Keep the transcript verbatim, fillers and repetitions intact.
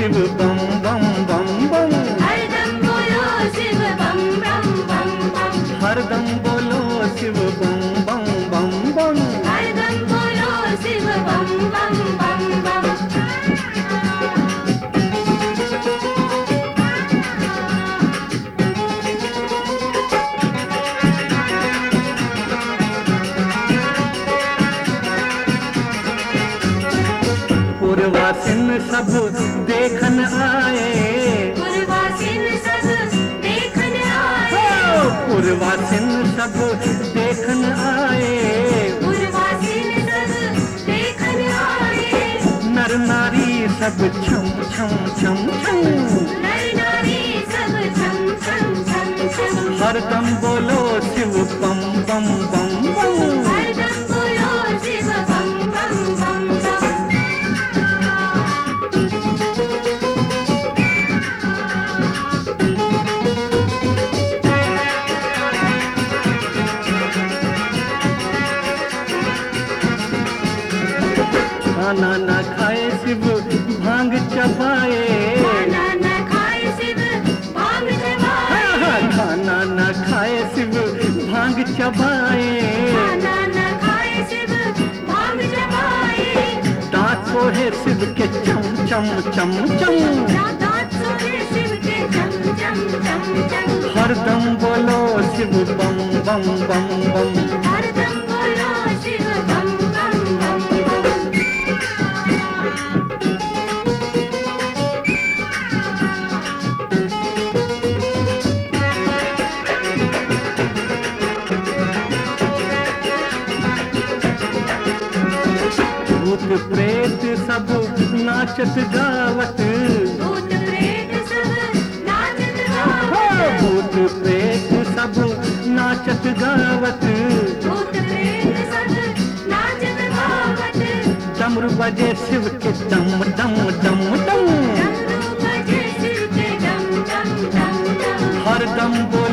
शिव बम बम बम बम। हरदम बोलो शिव बम बम बम बम। हरदम बोलो शिव बम बम बम बम। हरदम बोलो शिव बम बम बम बम। पूर्वासिन सब देखन आए। पूर्वासिन सब देखन आए। पूर्वासिन सब देखन आए। पूर्वासिन सब देखन आए। नर नारी सब छम छम छम छम। नर नारी सब छम छम छम छम। हरदम बोलो शिव बम बम बम बम। हरदम बोलो शिव बम बम बम बम। खाना न खाए शिव भांग चबाए। खाना न खाए शिव भांग चबाए। खाना न खाए शिव भांग चबाए। खाना न खाए शिव भांग चबाए। दांत सोहे शिव के चम चम चम चम। दांत सोहे शिव के चम चम चम चम। हरदम बोलो शिव बम बम बम बम। हरदम बोलो शिव बम बम बम बम। भूत प्रेत सब नाचत गावत। भूत प्रेत सब नाचत गावत। भूत प्रेत सब नाचत गावत। भूत प्रेत सब नाचत गावत। डमरू बजे शिव के डम डम डम डम। डमरू बजे शिव के डम डम डम डम। हरदम बोलो